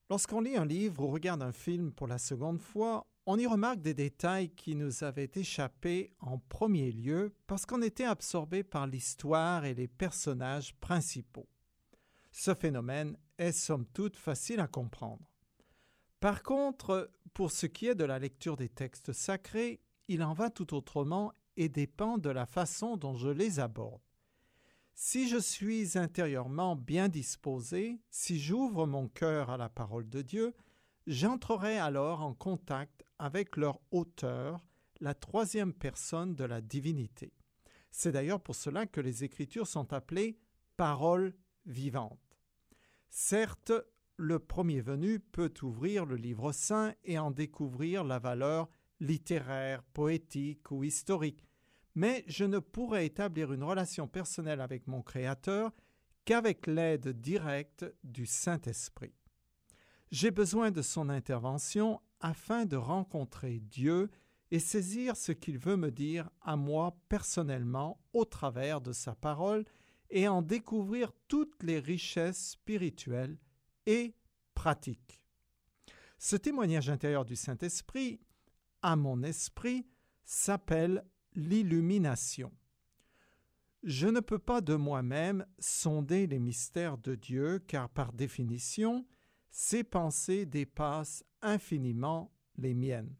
Lorsqu'on lit un livre ou regarde un film pour la seconde fois, on y remarque des détails qui nous avaient échappé en premier lieu parce qu'on était absorbé par l'histoire et les personnages principaux. Ce phénomène est somme toute facile à comprendre. Par contre, pour ce qui est de la lecture des textes sacrés, il en va tout autrement et dépend de la façon dont je les aborde. Si je suis intérieurement bien disposé, si j'ouvre mon cœur à la parole de Dieu, j'entrerai alors en contact avec leur auteur, la troisième personne de la divinité. C'est d'ailleurs pour cela que les Écritures sont appelées paroles vivantes. Certes, le premier venu peut ouvrir le livre saint et en découvrir la valeur littéraire, poétique ou historique, mais je ne pourrai établir une relation personnelle avec mon Créateur qu'avec l'aide directe du Saint-Esprit. J'ai besoin de son intervention afin de rencontrer Dieu et saisir ce qu'il veut me dire à moi personnellement au travers de sa parole et en découvrir toutes les richesses spirituelles et pratiques. Ce témoignage intérieur du Saint-Esprit, à mon esprit, s'appelle l'illumination. Je ne peux pas de moi-même sonder les mystères de Dieu car par définition, ses pensées dépassent infiniment les miennes.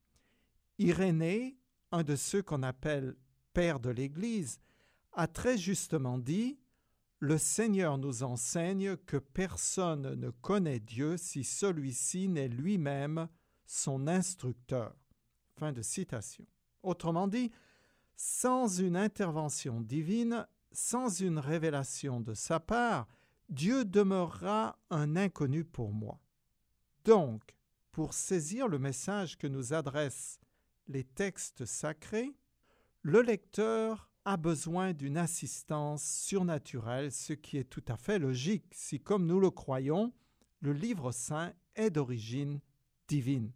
Irénée, un de ceux qu'on appelle père de l'Église, a très justement dit « Le Seigneur nous enseigne que personne ne connaît Dieu si celui-ci n'est lui-même son instructeur. » Fin de citation. Autrement dit, sans une intervention divine, sans une révélation de sa part, Dieu demeurera un inconnu pour moi. Donc, pour saisir le message que nous adressent les textes sacrés, le lecteur a besoin d'une assistance surnaturelle, ce qui est tout à fait logique si, comme nous le croyons, le livre saint est d'origine divine.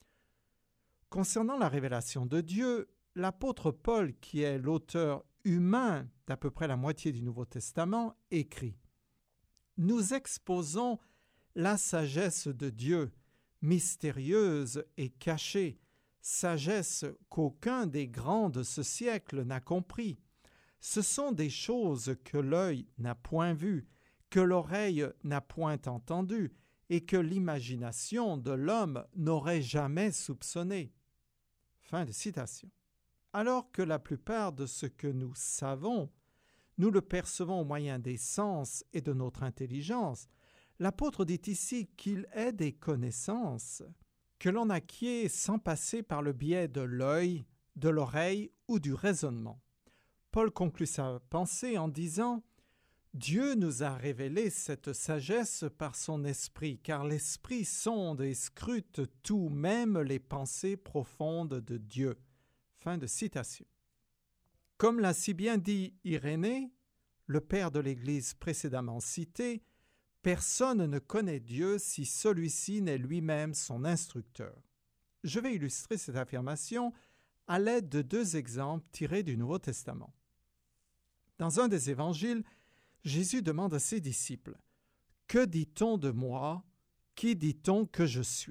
Concernant la révélation de Dieu, l'apôtre Paul, qui est l'auteur humain d'à peu près la moitié du Nouveau Testament, écrit « Nous exposons la sagesse de Dieu, mystérieuse et cachée, sagesse qu'aucun des grands de ce siècle n'a compris. Ce sont des choses que l'œil n'a point vues, que l'oreille n'a point entendues, et que l'imagination de l'homme n'aurait jamais soupçonné. » Fin de citation. Alors que la plupart de ce que nous savons, nous le percevons au moyen des sens et de notre intelligence, l'apôtre dit ici qu'il est des connaissances que l'on acquiert sans passer par le biais de l'œil, de l'oreille ou du raisonnement. Paul conclut sa pensée en disant « Dieu nous a révélé cette sagesse par son esprit, car l'esprit sonde et scrute tout, même les pensées profondes de Dieu. » Fin de citation. Comme l'a si bien dit Irénée, le père de l'Église précédemment cité, personne ne connaît Dieu si celui-ci n'est lui-même son instructeur. Je vais illustrer cette affirmation à l'aide de deux exemples tirés du Nouveau Testament. Dans un des évangiles, Jésus demande à ses disciples « Que dit-on de moi? Qui dit-on que je suis ?»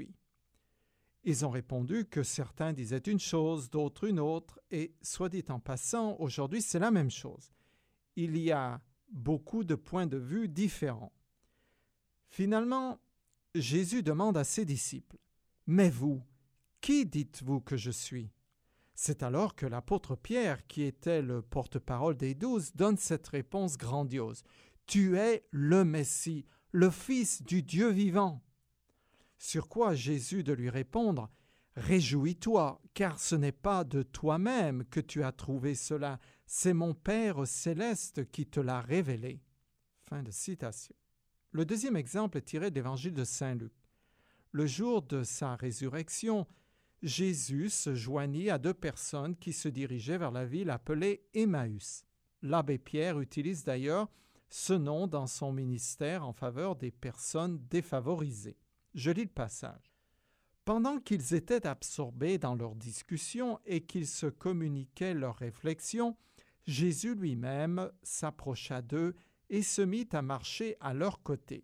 Ils ont répondu que certains disaient une chose, d'autres une autre, et soit dit en passant, aujourd'hui c'est la même chose. Il y a beaucoup de points de vue différents. Finalement, Jésus demande à ses disciples « Mais vous, qui dites-vous que je suis ?» C'est alors que l'apôtre Pierre, qui était le porte-parole des 12, donne cette réponse grandiose. « Tu es le Messie, le Fils du Dieu vivant. » Sur quoi Jésus de lui répondre « Réjouis-toi, car ce n'est pas de toi-même que tu as trouvé cela, c'est mon Père céleste qui te l'a révélé. » Fin de citation. Le deuxième exemple est tiré de l'évangile de Saint Luc. Le jour de sa résurrection, Jésus se joignit à deux personnes qui se dirigeaient vers la ville appelée Emmaüs. L'abbé Pierre utilise d'ailleurs ce nom dans son ministère en faveur des personnes défavorisées. Je lis le passage. Pendant qu'ils étaient absorbés dans leur discussion et qu'ils se communiquaient leurs réflexions, Jésus lui-même s'approcha d'eux et se mit à marcher à leur côté.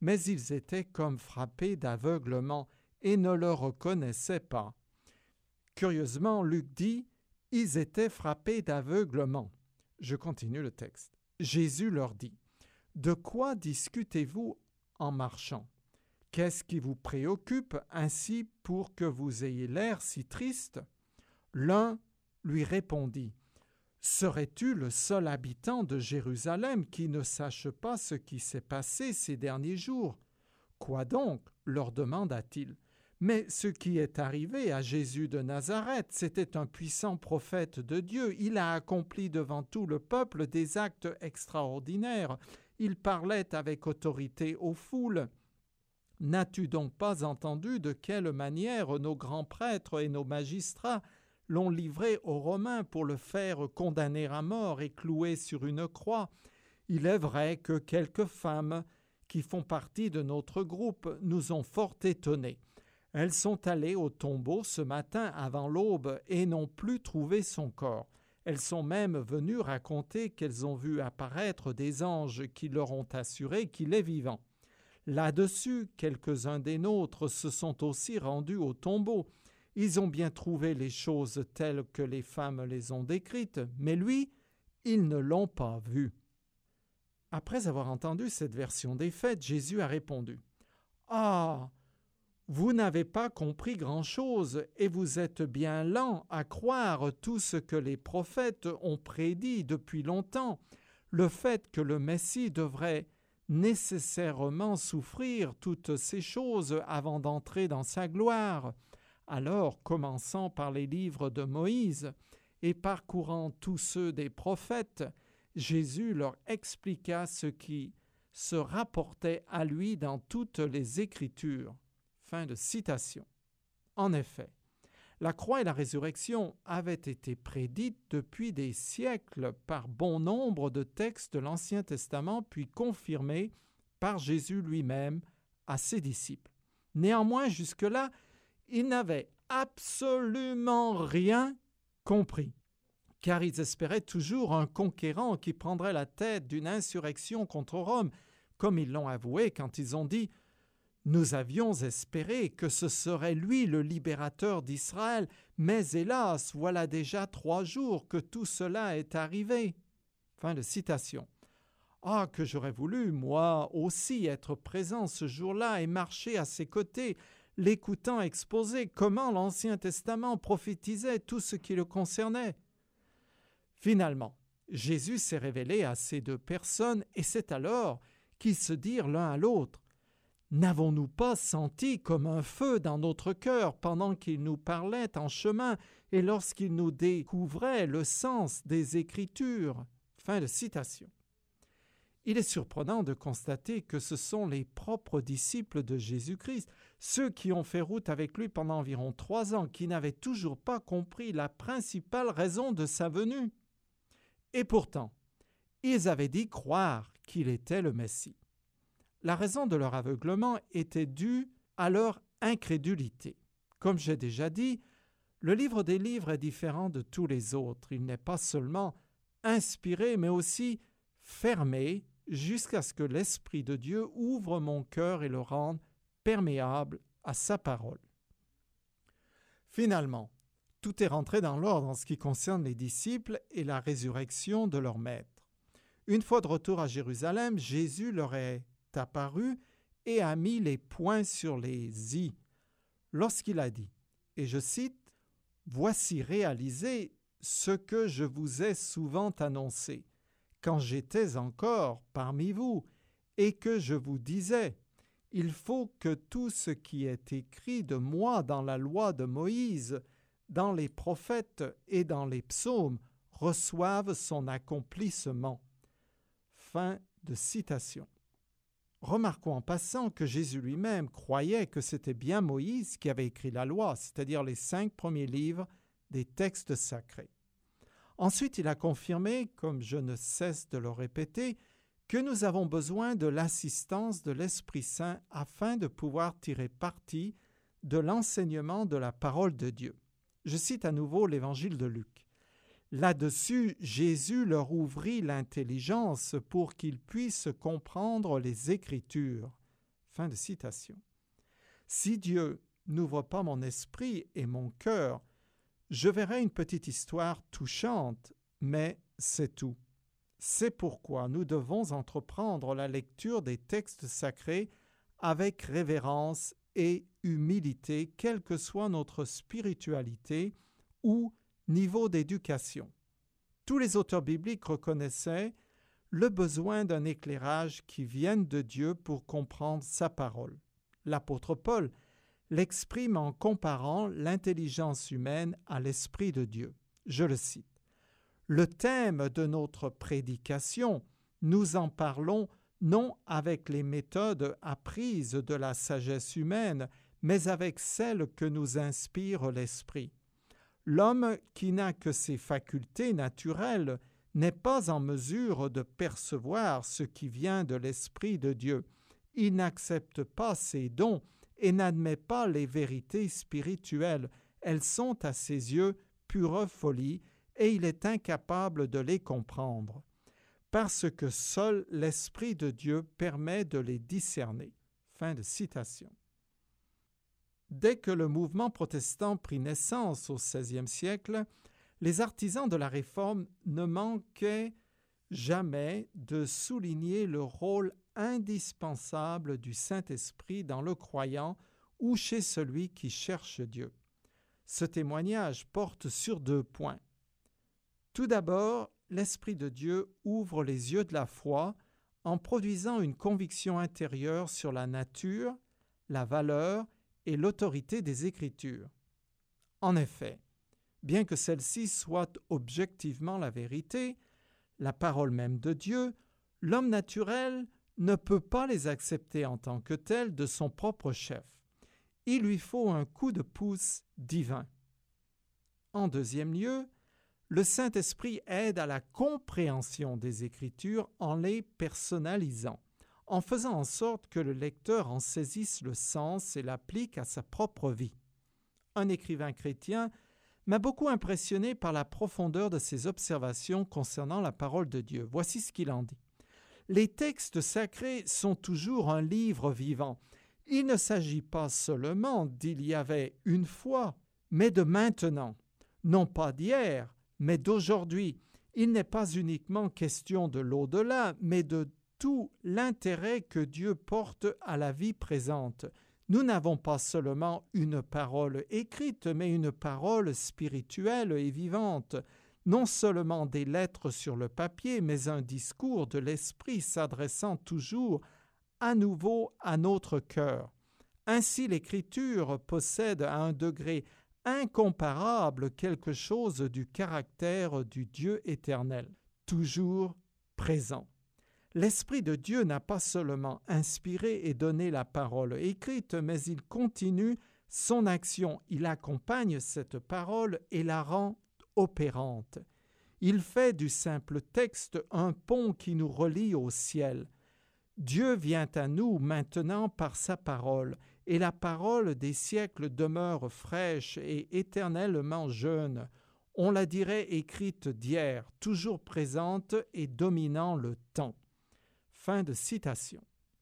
mais ils étaient comme frappés d'aveuglement et ne le reconnaissaient pas. Curieusement, Luc dit « Ils étaient frappés d'aveuglement ». Je continue le texte. Jésus leur dit « De quoi discutez-vous en marchant ? Qu'est-ce qui vous préoccupe ainsi pour que vous ayez l'air si triste ?» L'un lui répondit « Serais-tu le seul habitant de Jérusalem qui ne sache pas ce qui s'est passé ces derniers jours ? Quoi donc ? Leur demanda-t-il. Mais ce qui est arrivé à Jésus de Nazareth, c'était un puissant prophète de Dieu. Il a accompli devant tout le peuple des actes extraordinaires. Il parlait avec autorité aux foules. N'as-tu donc pas entendu de quelle manière nos grands prêtres et nos magistrats l'ont livré aux Romains pour le faire condamner à mort et clouer sur une croix? Il est vrai que quelques femmes qui font partie de notre groupe nous ont fort étonnés. Elles sont allées au tombeau ce matin avant l'aube et n'ont plus trouvé son corps. Elles sont même venues raconter qu'elles ont vu apparaître des anges qui leur ont assuré qu'il est vivant. Là-dessus, quelques-uns des nôtres se sont aussi rendus au tombeau. Ils ont bien trouvé les choses telles que les femmes les ont décrites, mais lui, ils ne l'ont pas vu. » Après avoir entendu cette version des faits, Jésus a répondu « Ah, vous n'avez pas compris grand-chose et vous êtes bien lents à croire tout ce que les prophètes ont prédit depuis longtemps, le fait que le Messie devrait nécessairement souffrir toutes ces choses avant d'entrer dans sa gloire. Alors, commençant par les livres de Moïse et parcourant tous ceux des prophètes, Jésus leur expliqua ce qui se rapportait à lui dans toutes les Écritures. » Fin de citation. En effet, la croix et la résurrection avaient été prédites depuis des siècles par bon nombre de textes de l'Ancien Testament, puis confirmées par Jésus lui-même à ses disciples. Néanmoins, jusque-là, ils n'avaient absolument rien compris, car ils espéraient toujours un conquérant qui prendrait la tête d'une insurrection contre Rome, comme ils l'ont avoué quand ils ont dit « Nous avions espéré que ce serait lui le libérateur d'Israël, mais hélas, voilà déjà 3 jours que tout cela est arrivé. » Fin de citation. Ah, que j'aurais voulu, moi aussi, être présent ce jour-là et marcher à ses côtés, l'écoutant exposer comment l'Ancien Testament prophétisait tout ce qui le concernait. Finalement, Jésus s'est révélé à ces 2 personnes et c'est alors qu'ils se dirent l'un à l'autre « N'avons-nous pas senti comme un feu dans notre cœur pendant qu'il nous parlait en chemin et lorsqu'il nous découvrait le sens des Écritures ?» Fin de citation. Il est surprenant de constater que ce sont les propres disciples de Jésus-Christ, ceux qui ont fait route avec lui pendant environ 3 ans, qui n'avaient toujours pas compris la principale raison de sa venue. Et pourtant, ils avaient dit croire qu'il était le Messie. La raison de leur aveuglement était due à leur incrédulité. Comme j'ai déjà dit, le livre des livres est différent de tous les autres. Il n'est pas seulement inspiré, mais aussi fermé jusqu'à ce que l'Esprit de Dieu ouvre mon cœur et le rende perméable à sa parole. Finalement, tout est rentré dans l'ordre en ce qui concerne les disciples et la résurrection de leur maître. Une fois de retour à Jérusalem, Jésus leur est apparu et a mis les points sur les i lorsqu'il a dit, et je cite, « Voici réalisé ce que je vous ai souvent annoncé, quand j'étais encore parmi vous, et que je vous disais, il faut que tout ce qui est écrit de moi dans la loi de Moïse, dans les prophètes et dans les psaumes reçoive son accomplissement. » Fin de citation. Remarquons en passant que Jésus lui-même croyait que c'était bien Moïse qui avait écrit la loi, c'est-à-dire les 5 premiers livres des textes sacrés. Ensuite, il a confirmé, comme je ne cesse de le répéter, que nous avons besoin de l'assistance de l'Esprit Saint afin de pouvoir tirer parti de l'enseignement de la parole de Dieu. Je cite à nouveau l'Évangile de Luc. Là-dessus, Jésus leur ouvrit l'intelligence pour qu'ils puissent comprendre les Écritures. Fin de citation. Si Dieu n'ouvre pas mon esprit et mon cœur, je verrai une petite histoire touchante, mais c'est tout. C'est pourquoi nous devons entreprendre la lecture des textes sacrés avec révérence et humilité, quelle que soit notre spiritualité ou niveau d'éducation. Tous les auteurs bibliques reconnaissaient le besoin d'un éclairage qui vienne de Dieu pour comprendre sa parole. L'apôtre Paul l'exprime en comparant l'intelligence humaine à l'Esprit de Dieu. Je le cite. « Le thème de notre prédication, nous en parlons non avec les méthodes apprises de la sagesse humaine, mais avec celles que nous inspire l'Esprit. L'homme qui n'a que ses facultés naturelles n'est pas en mesure de percevoir ce qui vient de l'Esprit de Dieu. Il n'accepte pas ses dons et n'admet pas les vérités spirituelles. Elles sont à ses yeux pure folie et il est incapable de les comprendre, parce que seul l'Esprit de Dieu permet de les discerner. » Fin de citation. Dès que le mouvement protestant prit naissance au XVIe siècle, les artisans de la Réforme ne manquaient jamais de souligner le rôle indispensable du Saint-Esprit dans le croyant ou chez celui qui cherche Dieu. Ce témoignage porte sur 2 points. Tout d'abord, l'Esprit de Dieu ouvre les yeux de la foi en produisant une conviction intérieure sur la nature, la valeur et l'autorité des Écritures. En effet, bien que celle-ci soit objectivement la vérité, la parole même de Dieu, l'homme naturel ne peut pas les accepter en tant que telles de son propre chef. Il lui faut un coup de pouce divin. En deuxième lieu, le Saint-Esprit aide à la compréhension des Écritures en les personnalisant, en faisant en sorte que le lecteur en saisisse le sens et l'applique à sa propre vie. Un écrivain chrétien m'a beaucoup impressionné par la profondeur de ses observations concernant la parole de Dieu. Voici ce qu'il en dit. « Les textes sacrés sont toujours un livre vivant. Il ne s'agit pas seulement d'il y avait une fois, mais de maintenant, non pas d'hier, mais d'aujourd'hui. Il n'est pas uniquement question de l'au-delà, mais de tout l'intérêt que Dieu porte à la vie présente. Nous n'avons pas seulement une parole écrite, mais une parole spirituelle et vivante. Non seulement des lettres sur le papier, mais un discours de l'esprit s'adressant toujours à nouveau à notre cœur. Ainsi, l'Écriture possède à un degré incomparable quelque chose du caractère du Dieu éternel, toujours présent. L'Esprit de Dieu n'a pas seulement inspiré et donné la parole écrite, mais il continue son action. Il accompagne cette parole et la rend opérante. Il fait du simple texte un pont qui nous relie au ciel. Dieu vient à nous maintenant par sa parole, et la parole des siècles demeure fraîche et éternellement jeune. On la dirait écrite d'hier, toujours présente et dominant le temps. » Fin de citation.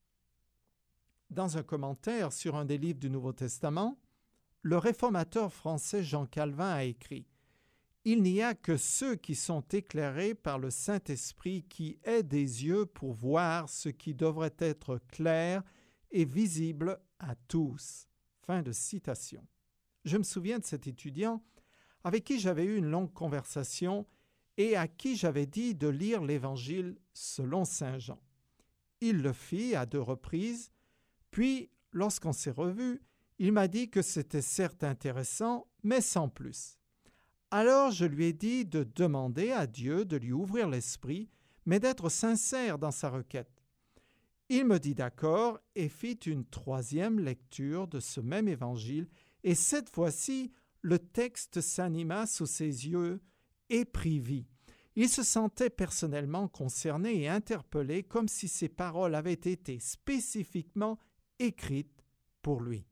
Dans un commentaire sur un des livres du Nouveau Testament, le réformateur français Jean Calvin a écrit « Il n'y a que ceux qui sont éclairés par le Saint-Esprit qui aient des yeux pour voir ce qui devrait être clair et visible à tous. » Fin de citation. Je me souviens de cet étudiant avec qui j'avais eu une longue conversation et à qui j'avais dit de lire l'Évangile selon saint Jean. Il le fit à 2 reprises, puis, lorsqu'on s'est revus, il m'a dit que c'était certes intéressant, mais sans plus. Alors je lui ai dit de demander à Dieu de lui ouvrir l'esprit, mais d'être sincère dans sa requête. Il me dit d'accord et fit une 3e lecture de ce même évangile, et cette fois-ci, le texte s'anima sous ses yeux et prit vie. Il se sentait personnellement concerné et interpellé comme si ces paroles avaient été spécifiquement écrites pour lui.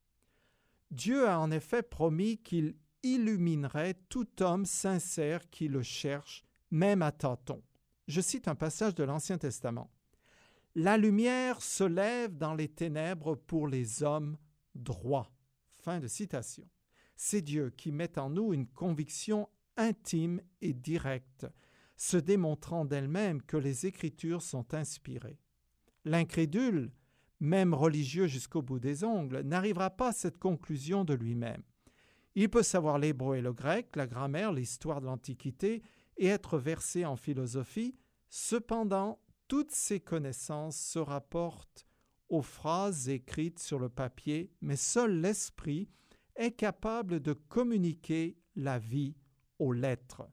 Dieu a en effet promis qu'il illuminerait tout homme sincère qui le cherche, même à tâtons. Je cite un passage de l'Ancien Testament. La lumière se lève dans les ténèbres pour les hommes droits. Fin de citation. C'est Dieu qui met en nous une conviction intime et directe, se démontrant d'elle-même que les Écritures sont inspirées. L'incrédule, même religieux jusqu'au bout des ongles, n'arrivera pas à cette conclusion de lui-même. Il peut savoir l'hébreu et le grec, la grammaire, l'histoire de l'Antiquité et être versé en philosophie. Cependant, toutes ces connaissances se rapportent aux phrases écrites sur le papier, mais seul l'esprit est capable de communiquer la vie aux lettres.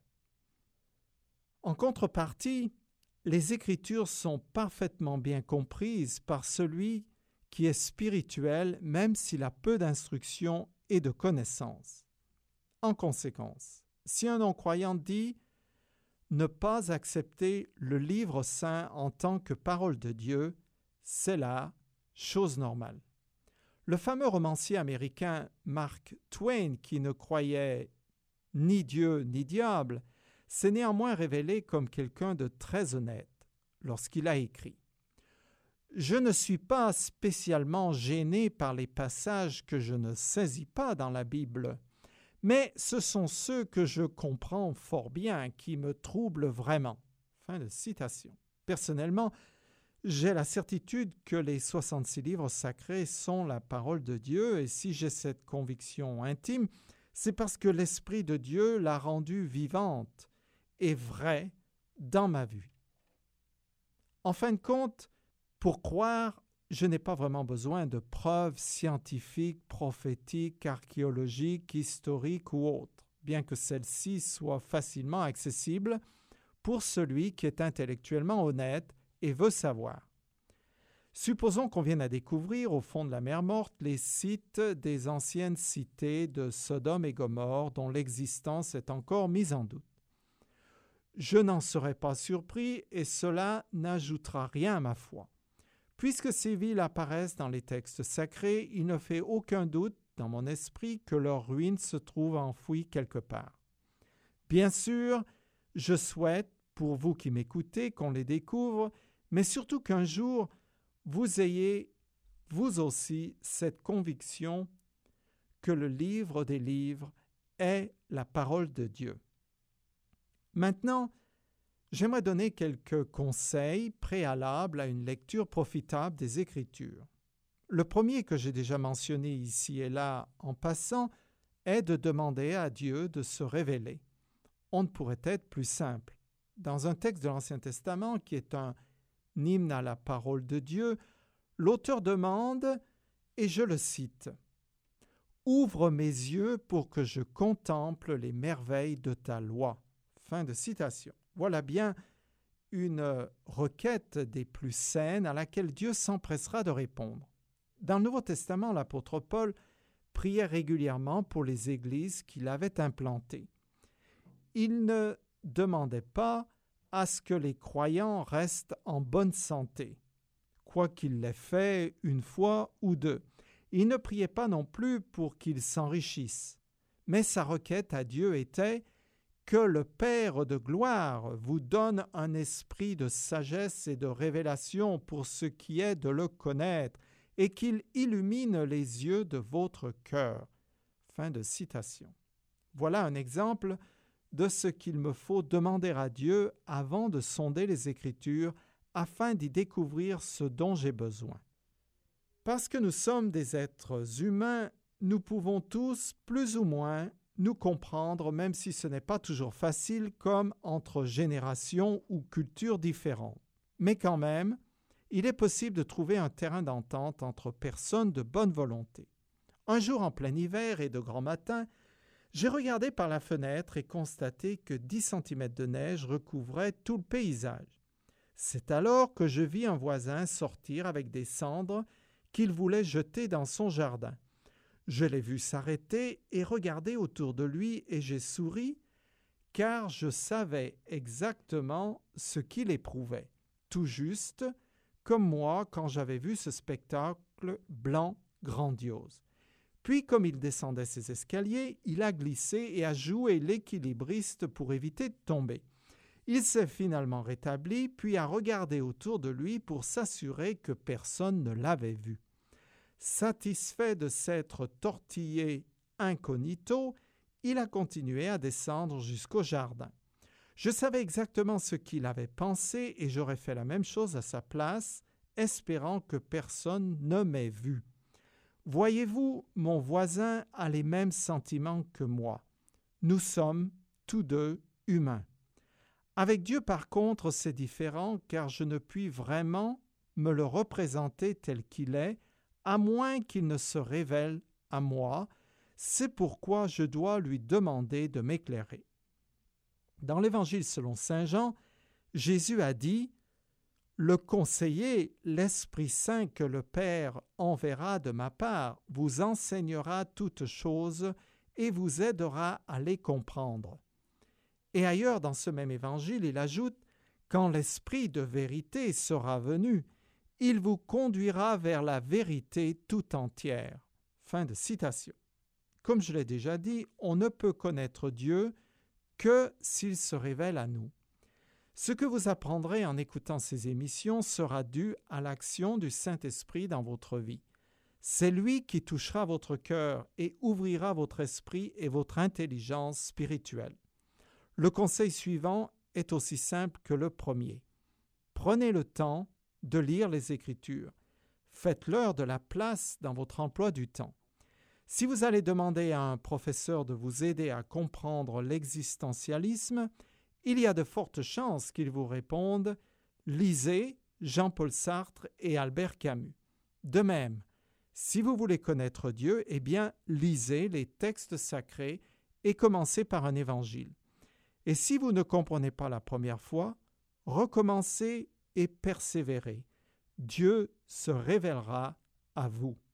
En contrepartie, les Écritures sont parfaitement bien comprises par celui qui est spirituel, même s'il a peu d'instruction et de connaissances. En conséquence, si un non-croyant dit ne pas accepter le livre saint en tant que parole de Dieu, c'est là chose normale. Le fameux romancier américain Mark Twain, qui ne croyait ni Dieu ni diable, s'est néanmoins révélé comme quelqu'un de très honnête lorsqu'il a écrit « Je ne suis pas spécialement gêné par les passages que je ne saisis pas dans la Bible, mais ce sont ceux que je comprends fort bien qui me troublent vraiment. » Fin de citation. Personnellement, j'ai la certitude que les 66 livres sacrés sont la parole de Dieu, et si j'ai cette conviction intime, c'est parce que l'Esprit de Dieu l'a rendue vivante et vraie dans ma vie. En fin de compte, pour croire, je n'ai pas vraiment besoin de preuves scientifiques, prophétiques, archéologiques, historiques ou autres, bien que celles-ci soient facilement accessibles pour celui qui est intellectuellement honnête et veut savoir. Supposons qu'on vienne à découvrir au fond de la mer Morte les sites des anciennes cités de Sodome et Gomorrhe dont l'existence est encore mise en doute. Je n'en serais pas surpris et cela n'ajoutera rien à ma foi. Puisque ces villes apparaissent dans les textes sacrés, il ne fait aucun doute dans mon esprit que leurs ruines se trouvent enfouies quelque part. Bien sûr, je souhaite, pour vous qui m'écoutez, qu'on les découvre, mais surtout qu'un jour, vous ayez, vous aussi, cette conviction que le livre des livres est la parole de Dieu. Maintenant, j'aimerais donner quelques conseils préalables à une lecture profitable des Écritures. Le premier que j'ai déjà mentionné ici et là en passant est de demander à Dieu de se révéler. On ne pourrait être plus simple. Dans un texte de l'Ancien Testament qui est un hymne à la parole de Dieu, l'auteur demande, et je le cite, « Ouvre mes yeux pour que je contemple les merveilles de ta loi. » Fin de citation. Voilà bien une requête des plus saines à laquelle Dieu s'empressera de répondre. Dans le Nouveau Testament, l'apôtre Paul priait régulièrement pour les églises qu'il avait implantées. Il ne demandait pas à ce que les croyants restent en bonne santé, quoiqu'il l'ait fait une fois ou deux. Il ne priait pas non plus pour qu'ils s'enrichissent, mais sa requête à Dieu était que le Père de gloire vous donne un esprit de sagesse et de révélation pour ce qui est de le connaître, et qu'il illumine les yeux de votre cœur. Fin de citation. Voilà un exemple de ce qu'il me faut demander à Dieu avant de sonder les Écritures afin d'y découvrir ce dont j'ai besoin. Parce que nous sommes des êtres humains, nous pouvons tous, plus ou moins, nous comprendre, même si ce n'est pas toujours facile, comme entre générations ou cultures différentes. Mais quand même, il est possible de trouver un terrain d'entente entre personnes de bonne volonté. Un jour en plein hiver et de grand matin, j'ai regardé par la fenêtre et constaté que 10 cm de neige recouvrait tout le paysage. C'est alors que je vis un voisin sortir avec des cendres qu'il voulait jeter dans son jardin. Je l'ai vu s'arrêter et regarder autour de lui et j'ai souri car je savais exactement ce qu'il éprouvait, tout juste comme moi quand j'avais vu ce spectacle blanc grandiose. Puis, comme il descendait ses escaliers, il a glissé et a joué l'équilibriste pour éviter de tomber. Il s'est finalement rétabli, puis a regardé autour de lui pour s'assurer que personne ne l'avait vu. Satisfait de s'être tortillé incognito, il a continué à descendre jusqu'au jardin. Je savais exactement ce qu'il avait pensé et j'aurais fait la même chose à sa place, espérant que personne ne m'ait vu. Voyez-vous, mon voisin a les mêmes sentiments que moi. Nous sommes tous deux humains. Avec Dieu, par contre, c'est différent car je ne puis vraiment me le représenter tel qu'il est, à moins qu'il ne se révèle à moi. C'est pourquoi je dois lui demander de m'éclairer. Dans l'Évangile selon saint Jean, Jésus a dit « Le conseiller, l'Esprit Saint que le Père enverra de ma part, vous enseignera toutes choses et vous aidera à les comprendre. » Et ailleurs dans ce même Évangile, il ajoute « Quand l'Esprit de vérité sera venu, il vous conduira vers la vérité tout entière. » Fin de citation. Comme je l'ai déjà dit, on ne peut connaître Dieu que s'il se révèle à nous. Ce que vous apprendrez en écoutant ces émissions sera dû à l'action du Saint-Esprit dans votre vie. C'est lui qui touchera votre cœur et ouvrira votre esprit et votre intelligence spirituelle. Le conseil suivant est aussi simple que le premier. Prenez le temps de lire les Écritures. Faites-leur de la place dans votre emploi du temps. Si vous allez demander à un professeur de vous aider à comprendre l'existentialisme, il y a de fortes chances qu'il vous réponde « Lisez Jean-Paul Sartre et Albert Camus ». De même, si vous voulez connaître Dieu, eh bien, lisez les textes sacrés et commencez par un évangile. Et si vous ne comprenez pas la première fois, recommencez et persévérez. Dieu se révélera à vous.